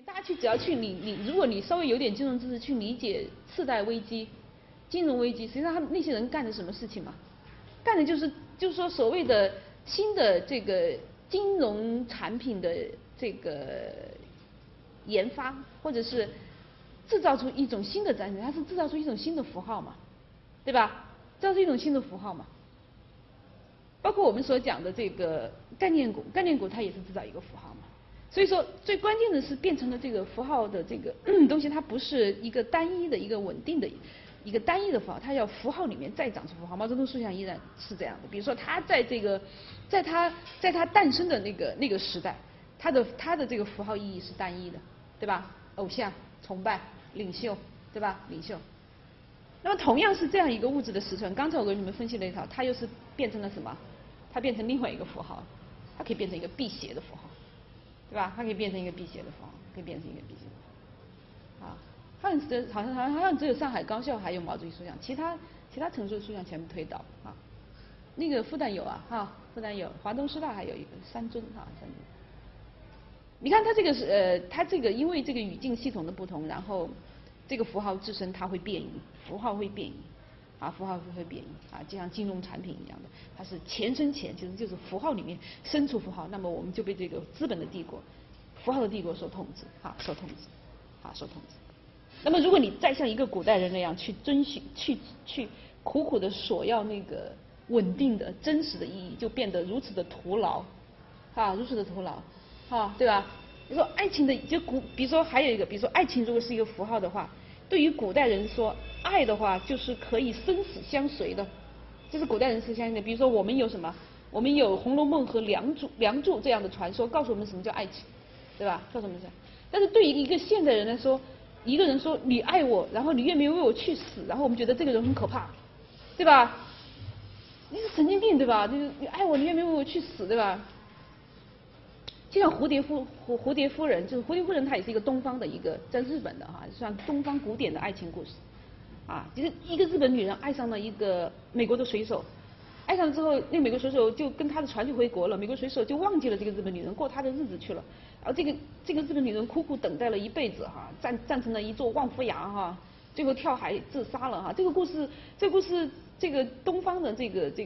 大家只要去如果你稍微有点金融知识，去理解次贷危机、金融危机，实际上他们那些人干的什么事情嘛？干的就是说所谓的新的这个金融产品的这个研发，或者是制造出一种新的产品，它是制造出一种新的符号嘛，对吧？制造出一种新的符号嘛。包括我们所讲的这个概念股，概念股它也是制造一个符号嘛。所以说，最关键的是变成了这个符号的这个东西，它不是一个单一的一个稳定的一个单一的符号，它要符号里面再长出符号。毛泽东思想依然是这样的。比如说，他在这个在他诞生的那个时代，他的这个符号意义是单一的，对吧？偶像、崇拜、领袖，对吧？领袖。那么同样是这样一个物质的实存，刚才我给你们分析了一套，它又是变成了什么？它变成另外一个符号，它可以变成一个辟邪的符号。对吧？它可以变成一个辟邪的符号，可以变成一个辟邪的符号。啊，好像只有上海高校还有毛主席塑像，其他城市的塑像全部推倒啊。那个复旦有啊，复旦有，华东师大还有一个三尊啊，三尊。你看它这个是它这个因为这个语境系统的不同，然后这个符号自身它会变异，符号会变异。啊，符号会变异啊，就像金融产品一样的，它是钱生钱，其实就是符号里面生出符号，那么我们就被这个资本的帝国、符号的帝国所统治，受统治。那么如果你再像一个古代人那样去去苦苦的索要那个稳定的、真实的意义，就变得如此的徒劳，如此的徒劳，对吧？你说爱情的比如说还有一个，比如说爱情如果是一个符号的话，对于古代人说，爱的话就是可以生死相随的，这是古代人是相信的。比如说我们有什么？我们有《红楼梦》和梁祝这样的传说，告诉我们什么叫爱情，对吧？告诉我们这样。但是对于一个现代人来说，一个人说你爱我，然后你愿不愿意为我去死，然后我们觉得这个人很可怕，对吧？你是神经病，对吧？你爱我，你愿不愿意为我去死，对吧？就像蝴蝶夫人，就是蝴蝶夫人，她也是一个东方的一个在日本的算东方古典的爱情故事，就是一个日本女人爱上了一个美国的水手，爱上了之后，那美国水手就跟他的船就回国了，美国水手就忘记了这个日本女人，过他的日子去了，然后这个日本女人苦苦等待了一辈子站成了一座望夫崖最后跳海自杀了这个故事，这个东方的这个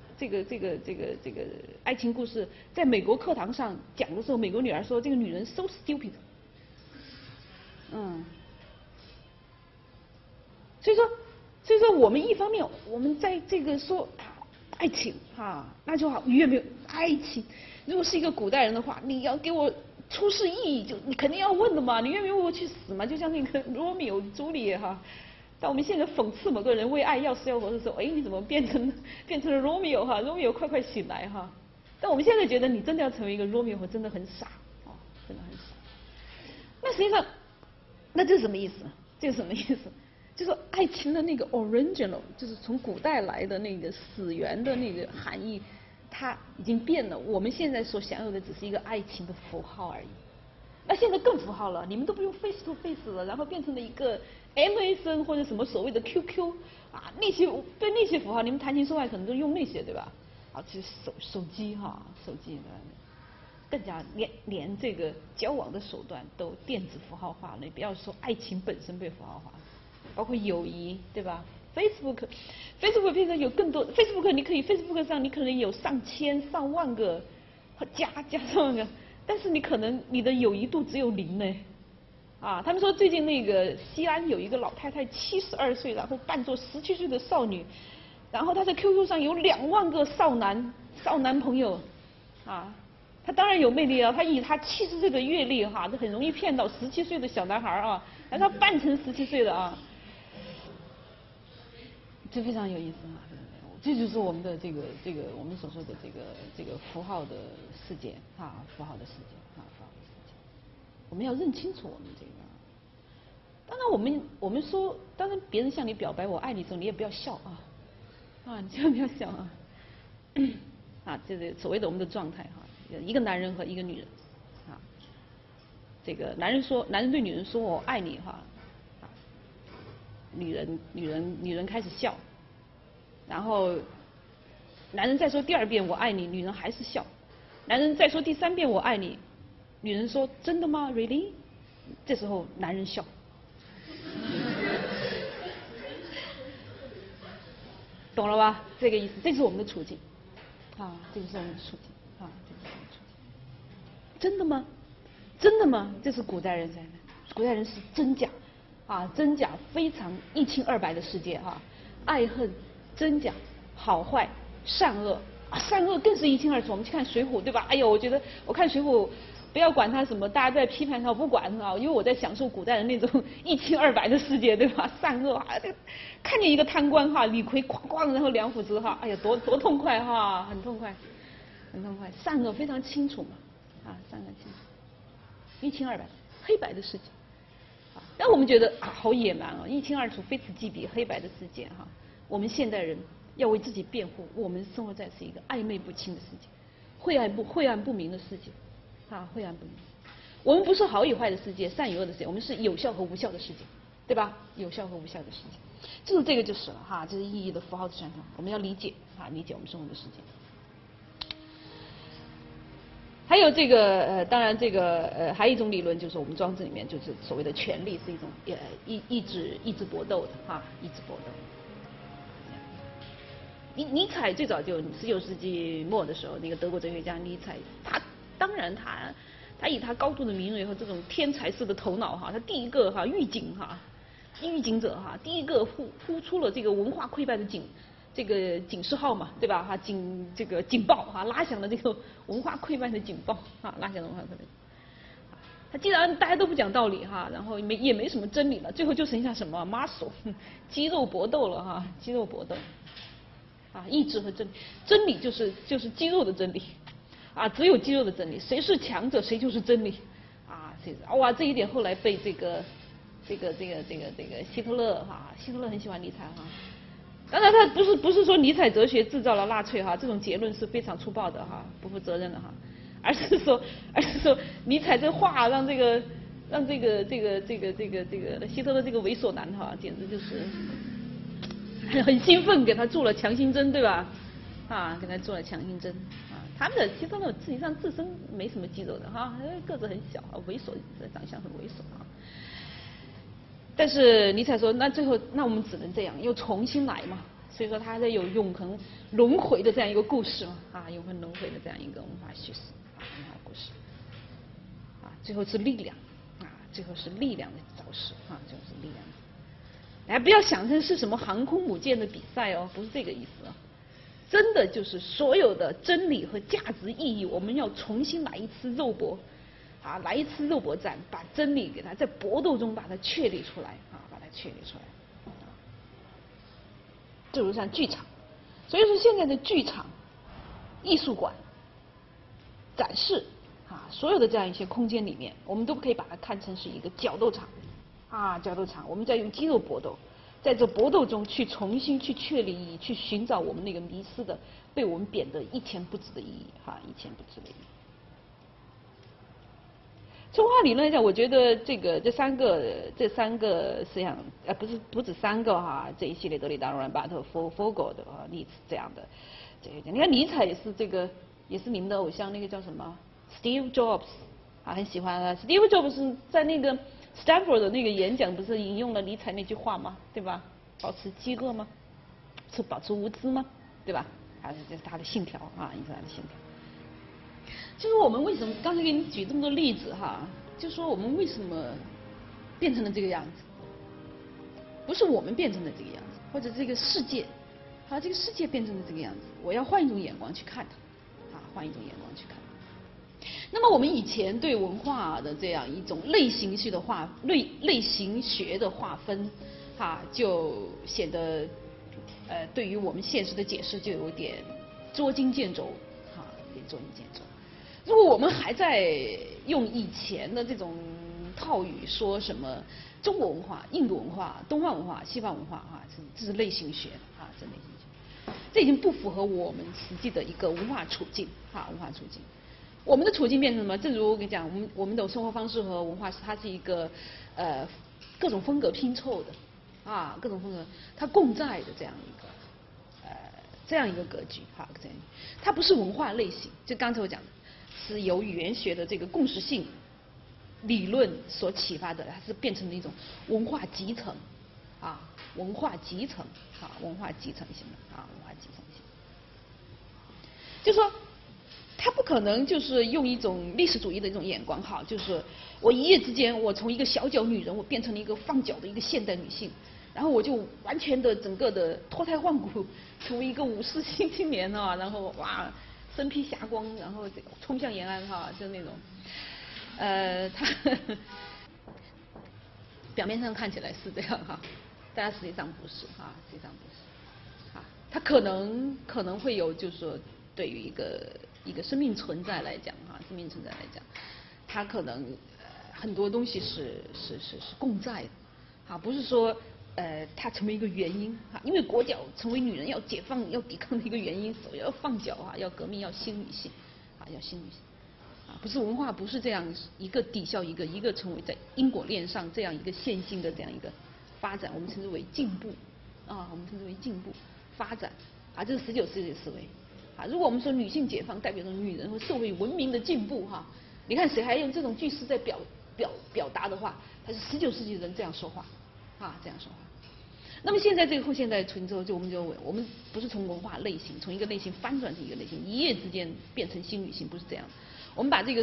爱情故事，在美国课堂上讲的时候，美国女儿说这个女人 so stupid， 所以说我们一方面我们在这个说爱情那就好，你愿不愿意爱情？如果是一个古代人的话，你要给我出示意义，就你肯定要问的嘛，你愿不愿意为我去死嘛？就像那个罗密欧朱丽叶但我们现在讽刺某个人为爱要死要活的时候，哎，你怎么变成了罗密欧罗密欧快醒来但我们现在觉得你真的要成为一个罗密欧，真的很傻真的很傻。那实际上，那这是什么意思？这是什么意思？就是说爱情的那个 original， 就是从古代来的那个始源的那个含义，它已经变了。我们现在所享有的只是一个爱情的符号而已。那现在更符号了，你们都不用 face to face 了，然后变成了一个 MSN 或者什么所谓的 QQ 那些对那些符号，你们谈情说爱可能都用那些，对吧？其实手机手机更加连这个交往的手段都电子符号化了，你不要说爱情本身被符号化，包括友谊，对吧 ？Facebook 变成有更多 Facebook， 你可以 Facebook 上你可能有上千上万个加上万个。但是你可能你的友谊度只有0呢，他们说最近那个西安有一个老太太72岁，然后扮作17岁的少女，然后她在 QQ 上有2万个少男朋友，她当然有魅力她以她70岁的阅历这很容易骗到17岁的小男孩让他扮成17岁的这非常有意思这就是我们的这个我们所说的这个符号的世界符号的世界我们要认清楚我们这个。当然我们说，当然别人向你表白我爱你的时候，你也不要笑你千万不要笑这是所谓的我们的状态一个男人和一个女人这个男人对女人说我爱你女人开始笑。然后，男人再说第2遍我爱你，女人还是笑。男人再说第3遍我爱你，女人说真的吗 ？Really？ 这时候男人笑，懂了吧？这个意思，这是我们的处境，啊，这个是我们的处境，啊，这个是我们的处境。真的吗？真的吗？这是古代人才能，古代人是真假，啊，真假非常一清二白的世界哈，爱恨真假好坏善恶啊，善恶更是一清二楚。我们去看《水浒》，对吧？哎呦，我觉得我看《水浒》，不要管他什么，大家在批判他，我不管啊，因为我在享受古代的那种一清二白的世界，对吧？善恶啊，看见一个贪官哈，李逵哐哐，然后两斧子哈，哎呀，多痛快哈，很痛快，很痛快，善恶非常清楚嘛，啊，善恶清楚，一清二白，黑白的世界。但我们觉得啊，好野蛮啊，一清二楚，非此即彼，黑白的世界哈。我们现代人要为自己辩护，我们生活在是一个暧昧不清的世界，晦暗不明的世界，啊，晦暗不明。我们不是好与坏的世界，善与恶的世界，我们是有效和无效的世界，对吧？有效和无效的世界，就是这个就是了哈，这是意义的符号的传统，我们要理解啊，理解我们生活的世界。还有这个当然这个还有一种理论，就是我们庄子里面就是所谓的权力是一种意志搏斗的哈，意志搏斗。尼采最早就19世纪末的时候，那个德国哲学家尼采，他当然他以他高度的敏锐和这种天才式的头脑哈，他第一个哈预警者哈，第一个呼出了这个文化溃败的这个警示号嘛，对吧？哈，这个警报哈，拉响了这个文化溃败的警报啊，拉响了文化溃败。他既然大家都不讲道理哈，然后也没什么真理了，最后就剩下什么 muscle 肌肉搏斗了哈，肌肉搏斗。啊，意志和真理就是肌肉的真理，啊，只有肌肉的真理，谁是强者谁就是真理，啊，哇，这一点后来被这个希特勒哈，希特勒很喜欢尼采哈，当然他不是说尼采哲学制造了纳粹哈，这种结论是非常粗暴的哈，不负责任的哈，而是说尼采这话让这个希特勒这个猥琐男哈，简直就是。很兴奋，给他做了强心针，对吧？啊，给他做了强心针。啊，他们的希特勒实际上自身没什么肌肉的哈，个子很小，猥琐，长相很猥琐啊。但是尼采说，那最后那我们只能这样，又重新来嘛。所以说他还在有永恒轮回的这样一个故事嘛，啊，永恒轮回的这样一个文化叙事，啊，文化故事。啊，最后是力量，啊，最后是力量的招式，啊，最后是力量。哎，不要想成是什么航空母舰的比赛哦，不是这个意思啊，真的就是所有的真理和价值意义，我们要重新来一次肉搏，啊，来一次肉搏战，把真理给它在搏斗中把它确立出来，啊，把它确立出来。就如像剧场，所以说现在的剧场、艺术馆、展示啊，所有的这样一些空间里面，我们都可以把它看成是一个角斗场。啊，角斗场，我们在用肌肉搏斗，在这搏斗中去重新去确立意义，去寻找我们那个迷失的、被我们贬得一钱不值的意义，哈，一钱不值的意义。从文化理论来讲，我觉得这三个思想，不止三个哈，这一系列德里达、罗兰巴特、福格的啊，例子这样的这个，你看尼采也是也是你们的偶像，那个叫什么 Steve Jobs 啊，很喜欢啊 ，Steve Jobs 在那个。Stanford 的那个演讲不是引用了尼采那句话吗？对吧？保持饥饿吗？是保持无知吗？对吧？这是他的信条啊，这是他的信条。就是我们为什么刚才给你举这么多例子哈，就说我们为什么变成了这个样子？不是我们变成了这个样子，或者这个世界，这个世界变成了这个样子，我要换一种眼光去看它，换一种眼光去看它。那么我们以前对文化的这样一种类型学的划分，就显得对于我们现实的解释就有点捉襟见肘，有点捉襟见肘。如果我们还在用以前的这种套语说什么中国文化、印度文化、东方文化、西方文化这是类型学这类型学，这已经不符合我们实际的一个文化处境文化处境。我们的处境变成什么？正如我跟你讲，我们的生活方式和文化，它是一个各种风格拼凑的各种风格它共在的这样一个格局它不是文化类型，就刚才我讲的，是有语言学的这个共识性理论所启发的，它是变成了一种文化集成，啊，文化集成，啊，文化集成型的，啊，文化集成型。就说他不可能就是用一种历史主义的一种眼光，哈，就是我一夜之间我从一个小脚女人，我变成了一个放脚的一个现代女性，然后我就完全的整个的脱胎换骨，成为一个武士新青年啊，然后哇身披霞光，然后冲向延安哈，就那种，他表面上看起来是这样哈，但实际上不是哈，实际上不是，啊，他可能会有就是说对于一个生命存在来讲哈，生命存在来讲，他可能很多东西是共在的，啊，不是说它成为一个原因哈，因为裹脚成为女人要解放要抵抗的一个原因，所以要放脚哈，要革命要新女性，啊，要新女性，啊，不是文化不是这样一个抵消一个成为在因果链上这样一个线性的这样一个发展，我们称之为进步，啊，我们称之为进步发展，啊，这是19世纪的思维。啊，如果我们说女性解放代表着女人和社会文明的进步哈，你看谁还用这种句式在表达的话，他是19世纪的人这样说话，啊，这样说话。那么现在这个后现代春秋，我们不是从文化类型，从一个类型翻转成一个类型，一夜之间变成新女性，不是这样。我们把这个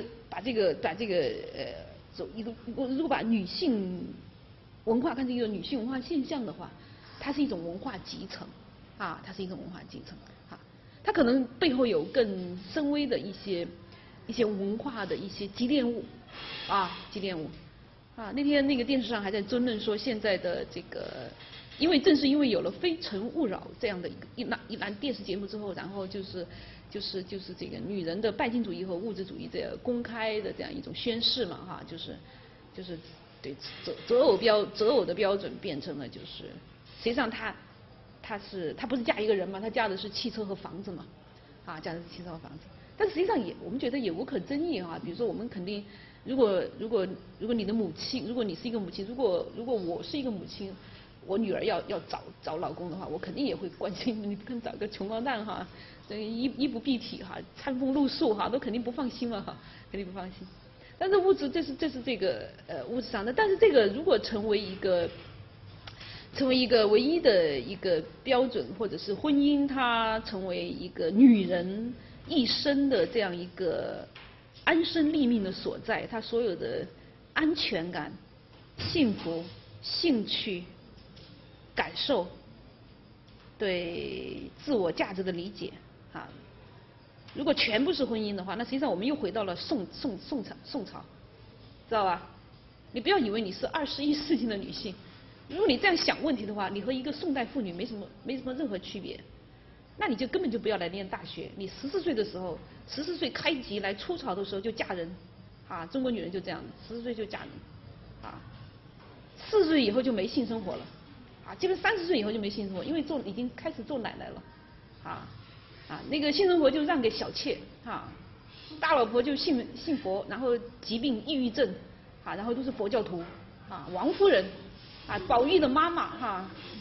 如果把女性文化看成一个女性文化现象的话，它是一种文化集成，啊，它是一种文化集成。它可能背后有更深微的一些文化的一些积淀物，啊，积淀物，啊，那天那个电视上还在争论说现在的这个，正是因为有了《非诚勿扰》这样的一栏电视节目之后，然后就是这个女人的拜金主义和物质主义这样公开的这样一种宣示嘛，哈，就是对择偶的标准变成了就是实际上她不是嫁一个人嘛，她嫁的是汽车和房子嘛，啊，嫁的是汽车和房子。但实际上我们觉得也无可争议啊。比如说我们肯定，如果你的母亲，如果你是一个母亲，如果我是一个母亲，我女儿要找老公的话，我肯定也会关心，你不可能找个穷光蛋哈，衣不蔽体哈，餐风露宿哈，都肯定不放心嘛哈，肯定不放心。但是物质这是这个物质上的，但是这个如果成为一个唯一的一个标准，或者是婚姻它成为一个女人一生的这样一个安身立命的所在，她所有的安全感、幸福、兴趣、感受、对自我价值的理解啊，如果全部是婚姻的话，那实际上我们又回到了宋朝，知道吧？你不要以为你是21世纪的女性。如果你这样想问题的话，你和一个宋代妇女没什么任何区别，那你就根本就不要来念大学。你14岁的时候，14岁开籍来出朝的时候就嫁人，啊，中国女人就这样，14岁就嫁人，啊，40岁以后就没性生活了，啊，基本30岁以后就没性生活，因为已经开始做奶奶了，那个性生活就让给小妾，大老婆就信佛，然后疾病抑郁症，然后都是佛教徒，王夫人。宝玉的妈妈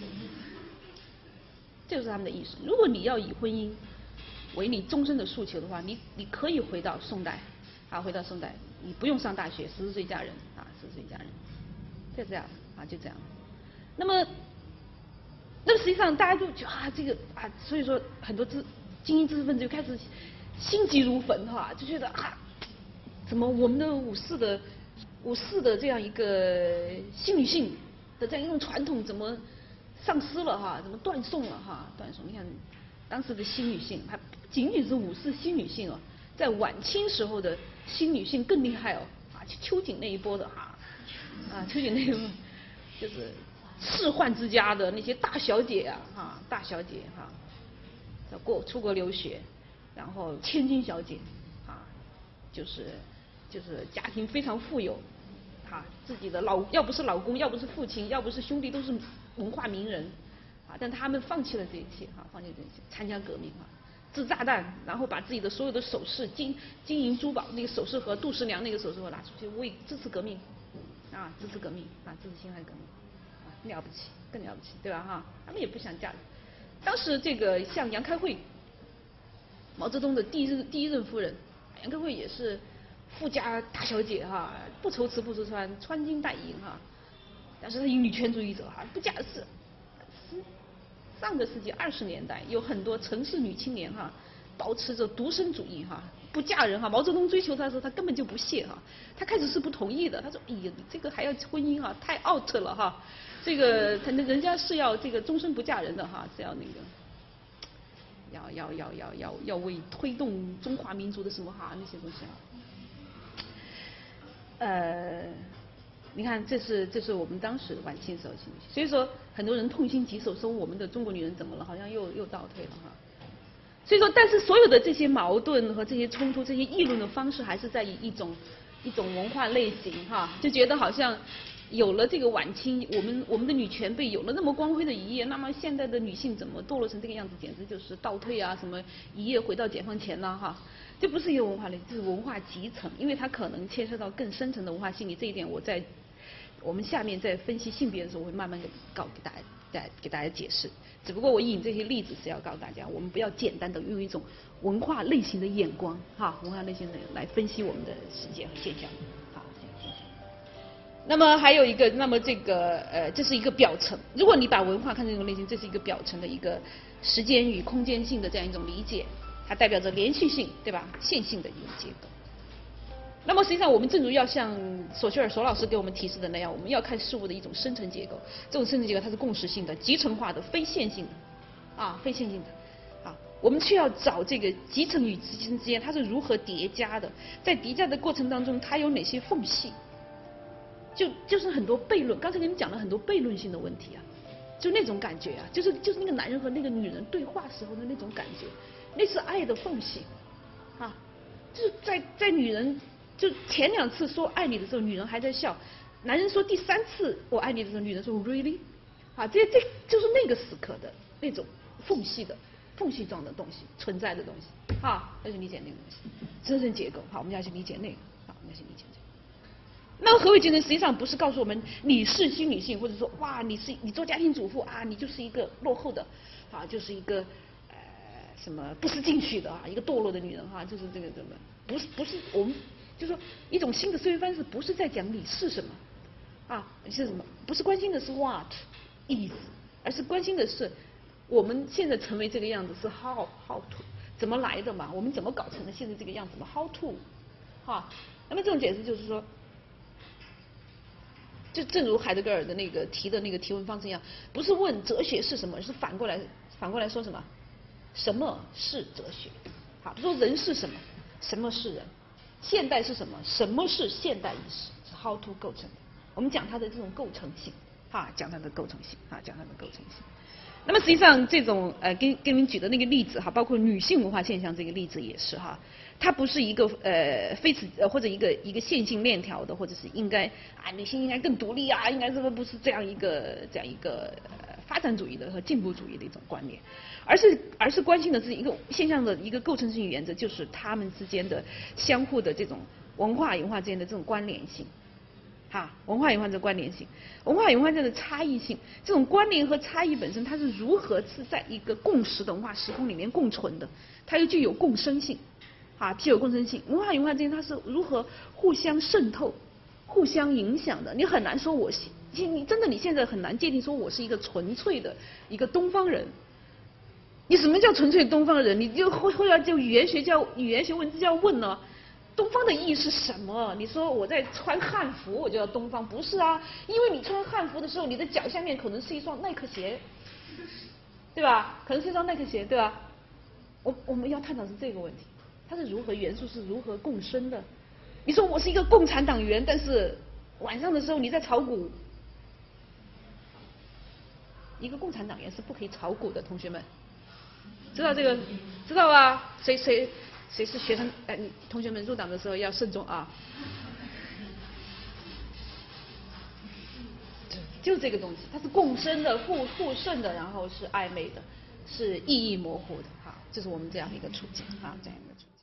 这就是他们的意思。如果你要以婚姻为你终身的诉求的话，你可以回到宋代，回到宋代，你不用上大学，14岁嫁人，14岁嫁人，就这样就这样。那么实际上大家就这个所以说很多精英知识分子就开始心急如焚就觉得怎么我们的武士的这样一个新女性的这样一种传统怎么丧失了怎么断送了断送？你看当时的新女性，还不仅仅是武士新女性在晚清时候的新女性更厉害秋瑾那一波的秋瑾那一波就是仕宦之家的那些大小姐大小姐出国留学，然后千金小姐就是家庭非常富有。自己的要不是老公，要不是父亲，要不是兄弟，都是文化名人但他们放弃了这一切放弃这一切，参加革命制炸弹，然后把自己的所有的首饰、金银珠宝那个首饰盒，杜十娘那个首饰盒拿出去为支持革命支持革命支持辛亥革命了不起，更了不起，对吧他们也不想嫁人。当时这个像杨开慧，毛泽东的第一任夫人，杨开慧也是富家大小姐哈，不愁吃不愁穿，穿金戴银哈。但是她女权主义者哈，不嫁是上个世纪20年代有很多城市女青年哈，保持着独身主义哈，不嫁人哈。毛泽东追求她的时候，她根本就不屑哈，她开始是不同意的。她说：“哎呀，你这个还要婚姻哈，太 out 了哈，这个人家是要这个终身不嫁人的哈，是要那个。”要为推动中华民族的什么哈那些东西啊，你看这是我们当时晚清时候情绪，所以说很多人痛心疾首，说我们的中国女人怎么了，好像又倒退了哈。所以说，但是所有的这些矛盾和这些冲突、这些议论的方式，还是在以一种文化类型哈，就觉得好像。有了这个晚清，我们的女权被有了那么光辉的一页，那么现在的女性怎么堕落成这个样子，简直就是倒退啊！什么一夜回到解放前呐哈，这不是一个文化类，这是文化集层，因为它可能牵涉到更深层的文化心理。这一点我们下面在分析性别的时候，我会慢慢给大家解释。只不过我引这些例子是要告诉大家，我们不要简单的用一种文化类型的眼光哈，文化类型的来分析我们的世界和现象。那么还有一个，那么这个这是一个表层。如果你把文化看成一种类型，这是一个表层的一个时间与空间性的这样一种理解，它代表着连续性，对吧？线性的一种结构。那么实际上，我们正如要像索绪尔索老师给我们提示的那样，我们要看事物的一种深层结构。这种深层结构它是共识性的、集成化的、非线性的，非线性的。我们需要找这个集成与集成之间它是如何叠加的，在叠加的过程当中，它有哪些缝隙？就是很多悖论，刚才给你们讲了很多悖论性的问题啊，就那种感觉啊，就是那个男人和那个女人对话时候的那种感觉，那是爱的缝隙，就是在女人就前2次说爱你的时候，女人还在笑，男人说第3次我爱你的时候，女人说 really， 这就是那个时刻的那种缝隙状的东西存在的东西，要去理解那个东西，深层结构，我们要去理解那个，我们要去理解这个。那么何为精神？实际上不是告诉我们你是新女性，或者说哇你做家庭主妇你就是一个落后的就是一个什么不思进取的一个堕落的女人就是这个怎么不是我们就是说一种新的思维方式，不是在讲你是什么你是什么，不是关心的是 what 意思，而是关心的是我们现在成为这个样子是 how to 怎么来的嘛，我们怎么搞成了现在这个样子嘛 how to 那么这种解释就是说。就正如海德格尔的那个提问方式一样，不是问哲学是什么，是反过来说什么？什么是哲学？比如说人是什么？什么是人？现代是什么？什么是现代意识？是 how to 构成的。我们讲它的这种构成性，讲它的构成性，讲它的构成性。那么实际上这种给你们举的那个例子包括女性文化现象这个例子也是它不是一个非此或者一个线性链条的，或者是应该女性应该更独立应该不是这样一个发展主义的和进步主义的一种观念，而是关心的是一个现象的一个构成性原则，就是它们之间的相互的这种文化与文化之间的这种关联性。文化与文化的关联性，文化与文化之间的差异性，这种关联和差异本身，它是如何是在一个共识的文化时空里面共存的，它又具有共生性，具有共生性。文化与文化之间它是如何互相渗透、互相影响的？你很难说你现在很难界定说我是一个纯粹的一个东方人。你什么叫纯粹东方人？你就会要就语言学问就要问了。东方的意义是什么？你说我在穿汉服我就叫东方，不是因为你穿汉服的时候，你的脚下面可能是一双耐克鞋，对吧？可能是一双耐克鞋，对吧？我们要探讨是这个问题，它是元素是如何共生的？你说我是一个共产党员，但是晚上的时候你在炒股，一个共产党员是不可以炒股的，同学们，知道这个知道吧？谁是学生？同学们入党的时候要慎重就这个东西，它是共生的、互渗的，然后是暧昧的，是意义模糊的。这是我们这样一个处境这样一个处境。